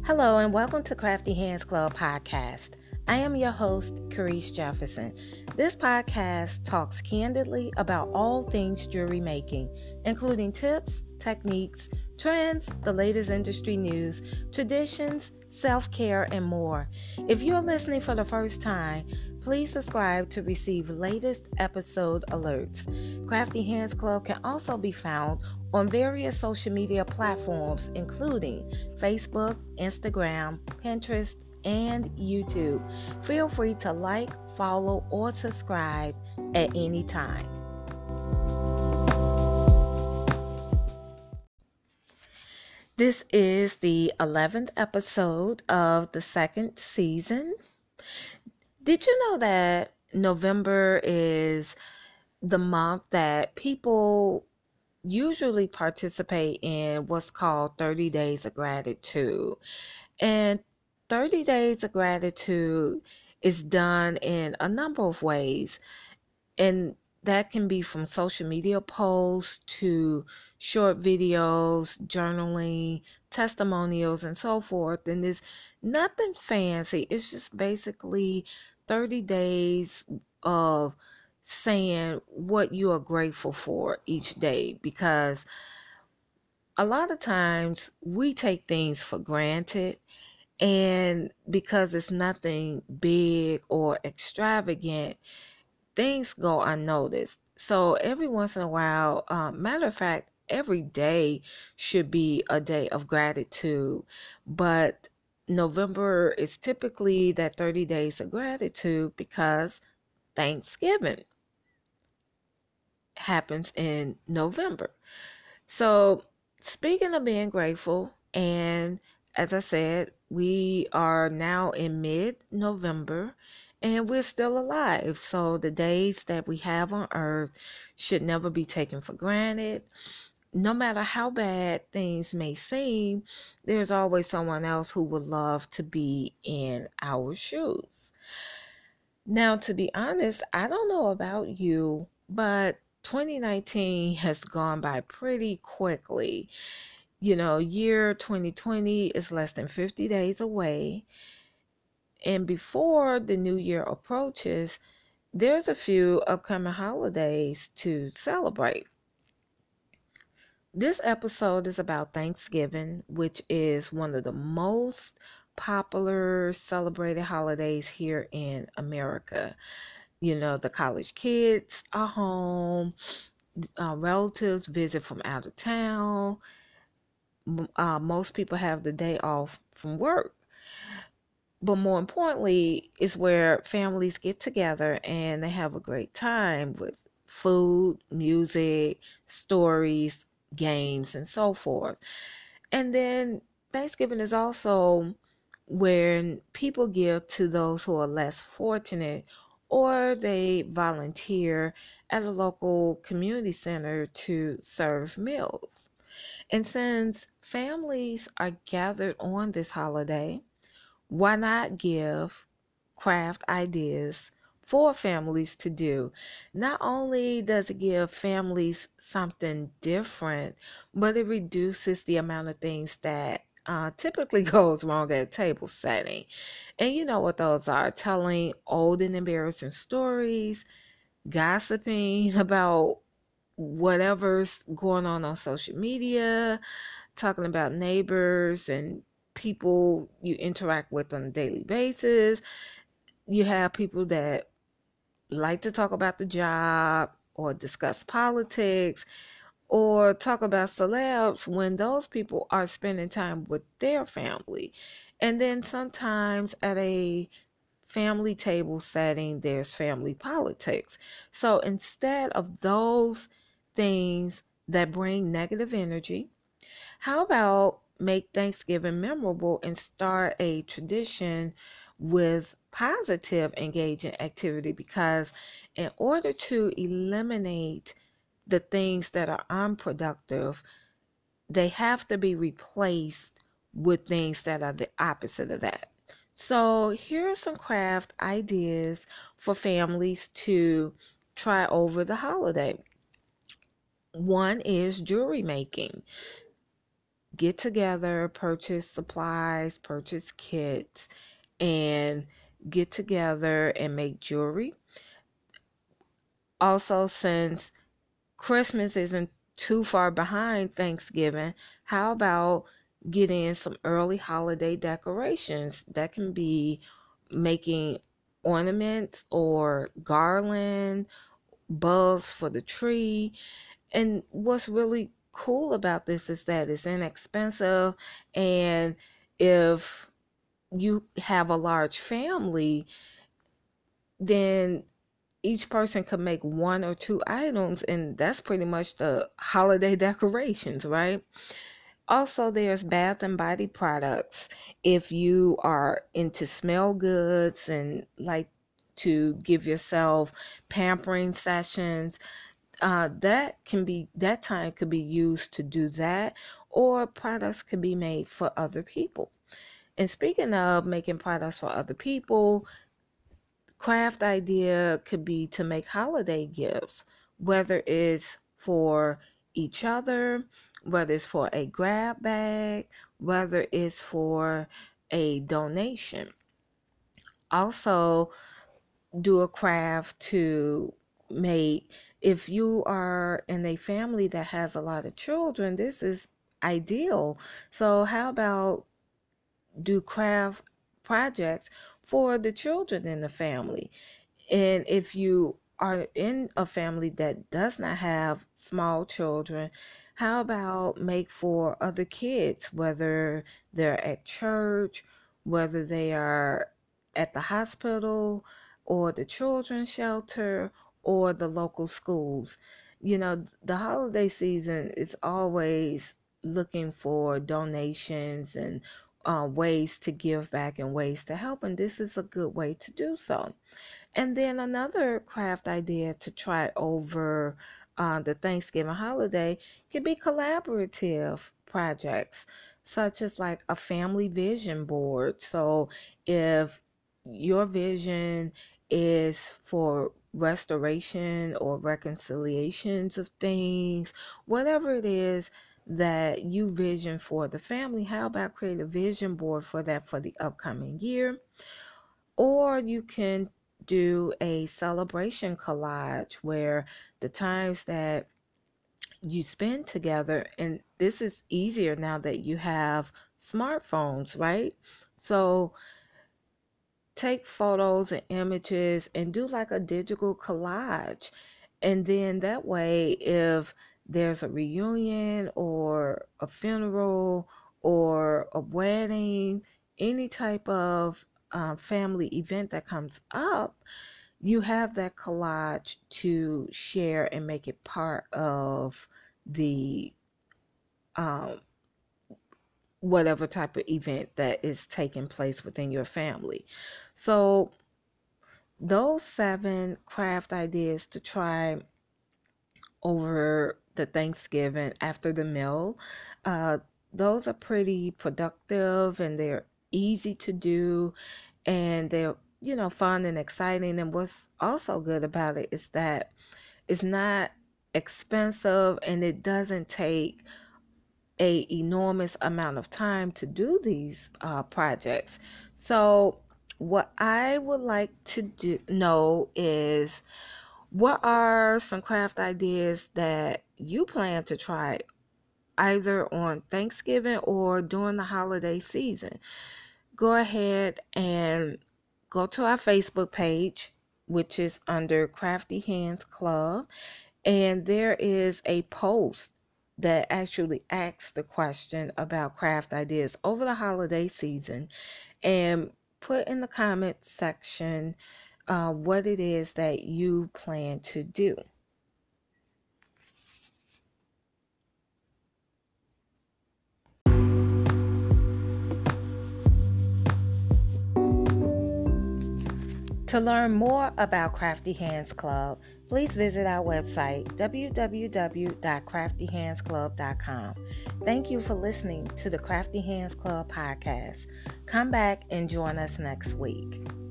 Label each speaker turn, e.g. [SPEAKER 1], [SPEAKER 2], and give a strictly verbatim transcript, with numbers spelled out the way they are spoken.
[SPEAKER 1] Hello and welcome to Crafty Hands Club podcast. I am your host, Carice Jefferson. This podcast talks candidly about all things jewelry making, including tips, techniques, trends, the latest industry news, traditions, self-care, and more. If you're listening for the first time, please subscribe to receive latest episode alerts. Crafty Hands Club can also be found on various social media platforms, including Facebook, Instagram, Pinterest, and YouTube. Feel free to like, follow, or subscribe at any time. This is the eleventh episode of the second season. Did you know that November is the month that people usually participate in what's called thirty days of gratitude? And thirty days of gratitude is done in a number of ways. And that can be from social media posts to short videos, journaling, testimonials, and so forth. And it's nothing fancy. It's just basically thirty days of saying what you are grateful for each day, because a lot of times we take things for granted, and because it's nothing big or extravagant, things go unnoticed. So every once in a while, um, matter of fact, every day should be a day of gratitude. But November is typically that thirty days of gratitude because Thanksgiving happens in November. So speaking of being grateful, and as I said, we are now in mid-November and we're still alive. So the days that we have on earth should never be taken for granted. No matter how bad things may seem, there's always someone else who would love to be in our shoes. Now, to be honest, I don't know about you, but twenty nineteen has gone by pretty quickly. You know, year twenty twenty is less than fifty days away. And before the new year approaches, there's a few upcoming holidays to celebrate. This episode is about Thanksgiving, which is one of the most popular celebrated holidays here in America. You know, the college kids are home, uh, relatives visit from out of town. Uh, most people have the day off from work. But more importantly, it's where families get together and they have a great time with food, music, stories, games, and so forth. And then Thanksgiving is also when people give to those who are less fortunate, or they volunteer at a local community center to serve meals. And since families are gathered on this holiday, why not give craft ideas for families to do? Not only does it give families something different, but it reduces the amount of things that uh, typically goes wrong at a table setting. And you know what those are: telling old and embarrassing stories, gossiping about whatever's going on on social media, talking about neighbors and people you interact with on a daily basis. You have people that like to talk about the job or discuss politics or talk about celebs when those people are spending time with their family. And then sometimes at a family table setting, there's family politics. So instead of those things that bring negative energy, how about make Thanksgiving memorable and start a tradition with positive engaging activity? Because in order to eliminate the things that are unproductive, they have to be replaced with things that are the opposite of that. So here are some craft ideas for families to try over the holiday. One is jewelry making. get together, purchase supplies, purchase kits, and get together and make jewelry. Also, since Christmas isn't too far behind Thanksgiving, how about getting some early holiday decorations? That can be making ornaments or garland, bulbs for the tree. And what's really cool about this is that it's inexpensive, and if you have a large family, then each person could make one or two items, and that's pretty much the holiday decorations, right? Also, there's bath and body products. If you are into smell goods and like to give yourself pampering sessions, uh, that can be that time could be used to do that, or products could be made for other people. And speaking of making products for other people, craft idea could be to make holiday gifts, whether it's for each other, whether it's for a grab bag, whether it's for a donation. Also, do a craft to make, if you are in a family that has a lot of children, this is ideal. So how about do craft projects for the children in the family? And if you are in a family that does not have small children, how about make for other kids, whether they're at church, whether they are at the hospital or the children's shelter or the local schools? You know, the holiday season is always looking for donations and uh, ways to give back and ways to help, and this is a good way to do so. And then another craft idea to try over uh, the Thanksgiving holiday could be collaborative projects, such as like a family vision board. So if your vision is for restoration or reconciliations of things, whatever it is that you vision for the family, how about create a vision board for that for the upcoming year? Or you can do a celebration collage where the times that you spend together, and this is easier now that you have smartphones, right? So take photos and images and do like a digital collage. And then that way, if there's a reunion or a funeral or a wedding, any type of uh, family event that comes up, you have that collage to share and make it part of the um, whatever type of event that is taking place within your family. So those seven craft ideas to try over the Thanksgiving after the meal, uh, those are pretty productive, and they're easy to do, and they're, you know, fun and exciting. And what's also good about it is that it's not expensive, and it doesn't take a enormous amount of time to do these uh, projects. So what I would like to do know is, what are some craft ideas that you plan to try either on Thanksgiving or during the holiday season? Go ahead and go to our Facebook page, which is under Crafty Hands Club, and there is a post that actually asks the question about craft ideas over the holiday season, and put in the comment section uh, what it is that you plan to do. To learn more about Crafty Hands Club, please visit our website, w w w dot crafty hands club dot com. Thank you for listening to the Crafty Hands Club podcast. Come back and join us next week.